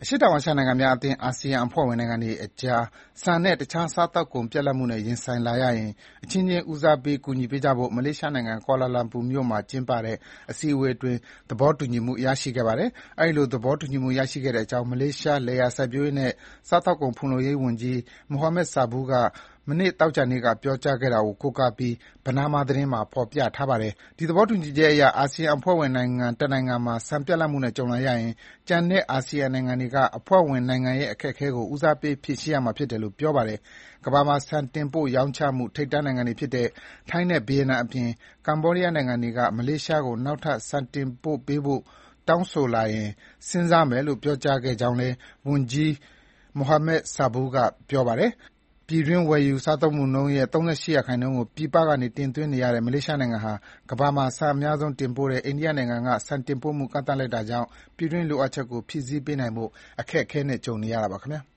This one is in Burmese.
အရှေ့တောင်အာရှနိုင်ငံများအသင်း အာဆီယံအဖွဲ့ဝင်နိုင်ငံတွေအကြား ဆန်နဲ့တခြားစားသောက်ကုန်ပြတ်လပ်မှုနဲ့ရင်ဆိုင်လာရရင် အချင်းချင်းဦးစားပေးကူညီပေးကြဖို့ မလေးရှားနိုင်ငံ ကွာလာလမ်ပူမြို့မှာကျင်းပတဲ့အစည်းအဝေးအတွင်း သဘောတူညီမှုရရှိခဲ့ပါတယ်။ အဲဒီလိုသဘောတူညီမှုရရှိခဲ့တဲ့အကြောင်း မလေးရှား လယ်ယာစိုက်ပျိုးရေးနဲ့ စားသောက်ကုန်ဖူလုံရေးဝန်ကြီး Mohamed Sabuu က မနေ့ သောကြာနေ့က ပြောကြားခဲ့တာကို ကိုးကားပြီး Bernama သတင်းမှာ ဖော်ပြထားပါတယ်။ ဒီသဘောတူညီချက်အရ အာဆီယံအဖွဲ့ဝင်နိုင်ငံတနိုင်ငံမှာ ဆန်ပြတ်လပ်မှုနဲ့ကြုံလာရရင် ကျန်တဲ့အာဆီယံနိုင်ငံတွေက အဖွဲ့ဝင်နိုင်ငံရဲ့အခက်အခဲကို ဦးစားပေးဖြေရှင်းရမှာဖြစ်တယ်လို့ ပြောပါတယ်။ ကမ္ဘာမှာ ဆန်တင်ပို့ရောင်းချမှု ထိပ်တန်းနိုင်ငံတွေဖြစ်တဲ့ ထိုင်းနဲ့ဗီယက်နမ်အပြင် ကမ္ဘောဒီးယားနိုင်ငံတွေက မလေးရှားကို နောက်ထပ် ဆန်တင်ပို့ပေးဖို့ တောင်းဆိုလာရင် စဉ်းစားမယ်လို့ ပြောကြားခဲ့ကြောင်းလည်း ဝန်ကြီး Mohamed Sabuu က ပြောပါတယ်။ ပြည်တွင်းဝယ်ယူစားသုံးမှုနှုန်းရဲ့ ၃၈ ရာခိုင်နှုန်းကို ပြည်ပကနေတင်သွင်းနေရတဲ့ မလေးရှားနိုင်ငံဟာ ကမ္ဘာမှာ ဆန်အများဆုံးတင်ပို့တဲ့ အိန္ဒိယနိုင်ငံက ဆန်တင်ပို့မှုကန့်သတ်လိုက်တာကြောင့် ပြည်တွင်းလိုအပ်ချက်ကို ဖြည့်ဆည်းပေးနိုင်ဖို့ အခက်အခဲနဲ့ ကြုံနေရတာပါခင်ဗျာ။